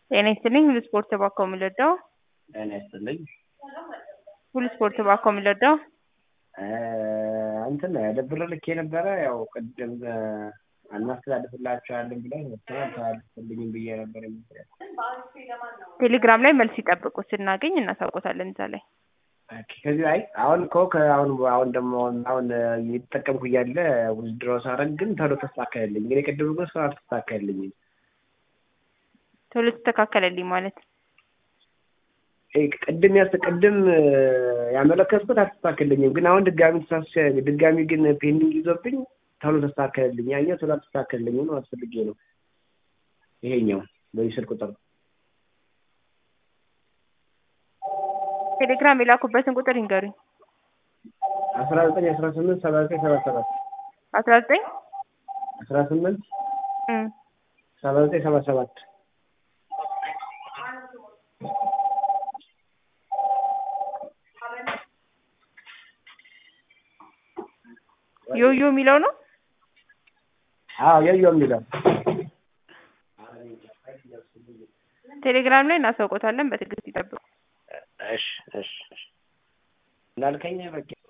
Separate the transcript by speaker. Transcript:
Speaker 1: ጤና ይስጥልኝ ሁሉ ስፖርት ተባኮ ምለዳው
Speaker 2: ጤና ይስጥልኝ
Speaker 1: ሁሉ ስፖርት ተባኮ ምለዳው
Speaker 2: እንትን ደብረ ልክ የነበረ ያው ቅድም እናስተላልፍላችኋለን ብለን ተላልፈልኝም ብዬ ነበር የሚለው
Speaker 1: ቴሌግራም ላይ መልስ ይጠብቁ ስናገኝ እናሳውቆታለን እዛ ላይ
Speaker 2: ከዚህ ላይ አሁን አሁን ደግሞ አሁን እየተጠቀምኩ እያለ ውድድሮ ሳረግ ግን ቶሎ ተስተካከለልኝ ግን የቅድም ግን ስራ ተስተካከለልኝ
Speaker 1: ቶሎ ተስተካከለልኝ ማለት
Speaker 2: ቅድም ያመለከትኩት አልተስተካከለልኝም ግን አሁን ድጋሚ ግን ፔንዲንግ ይዞብኝ ቶሎ ተስተካከለልኝ ያኛው ቶሎ ተስተካከለልኝ ነው አስፈልጌ ነው ይሄኛው በይስል ቁጥር
Speaker 1: ቴሌግራም የላኩበትን ቁጥር ይንገሩኝ
Speaker 2: 19 18 79
Speaker 1: 77 19
Speaker 2: 18 79 77
Speaker 1: ዮዮ የሚለው ነው
Speaker 2: ዮዮ የሚለው
Speaker 1: ቴሌግራም ላይ እናሳውቆታለን በትዕግስት ይጠብቁ
Speaker 2: እሺ እንዳልከኝ በቃ